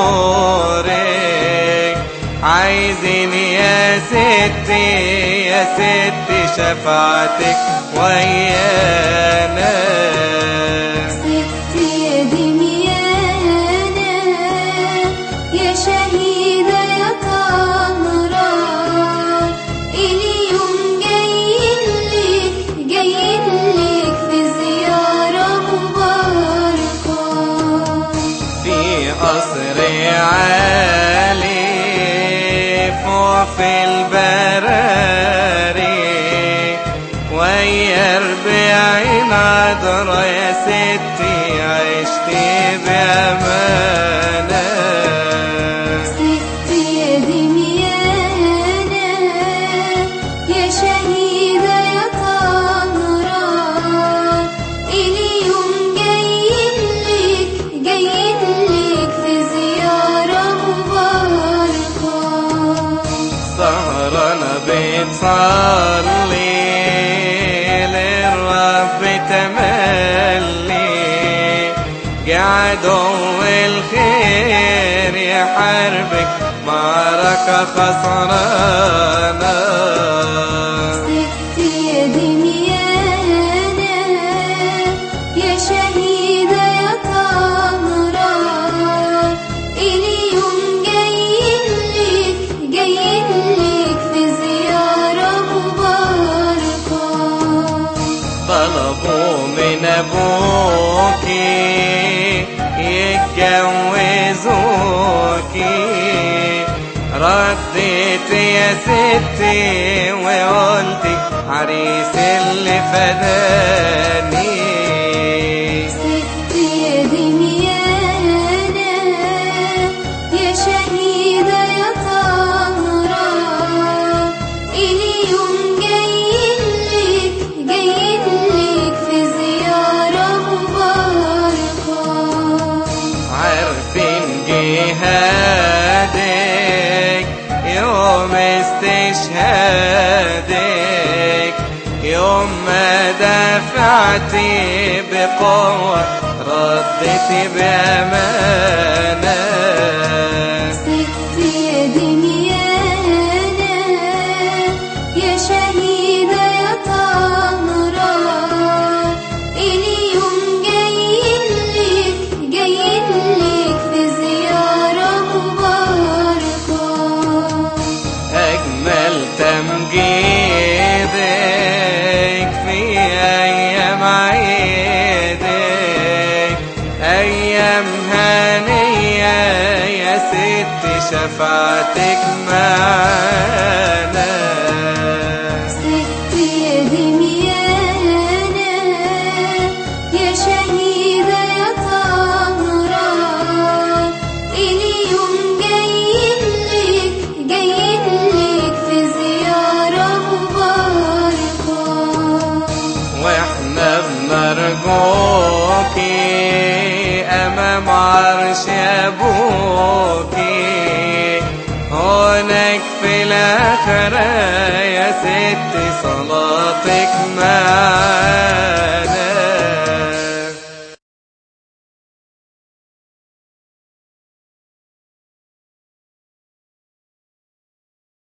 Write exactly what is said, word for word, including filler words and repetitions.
نورك، عايزين يا ستي يا ستي شفاعتك ويانا. ستي يا دميانة يا شهيدة يا طهرة، اليوم جايلك جايلك في زيارة مباركة، في قصر عالي فوق في البراري، ويا ربيعين عذرا يا ستي عشتي بأمانة. ستي يا دميانة يا شهيدة يا طهرة، اليوم جايلك جايلك في زيارة مباركة، سهرانة بتصلي للرب تملي، عدو الخير يحاربك معركة خسرانة. ستي يا دميانة يا شهيدة يا طهرة، اليوم جايلك جايلك في زيارة مباركة، طلبوا من أبوكي يتجوزوكي، رديت يا ستي وقلتي عريس اللي فداني. ستي يا دميانة يا شهيدة يا طهرة، اليوم جايلك جايلك في زيارة مباركة، عارفين جهادك يوم استشهادك، يوم ما دفعتي بقوة ردتي بأمانة. ستي يا دميانة يا شهيدة يا طهرة، اليوم جايلك جايلك في زيارة مباركة، أجمل تمجيدك في أيام عيدك، أيام هانية يا ستي شفاعتك معانا. ستي يا دميانة يا شهيدة يا طهرة، اليوم جايلك جايلك في زيارة مباركة، واحنا بنرجوكي امام عرش ابوكي، هناك في الاخرة يا ستي صلاتك معانا.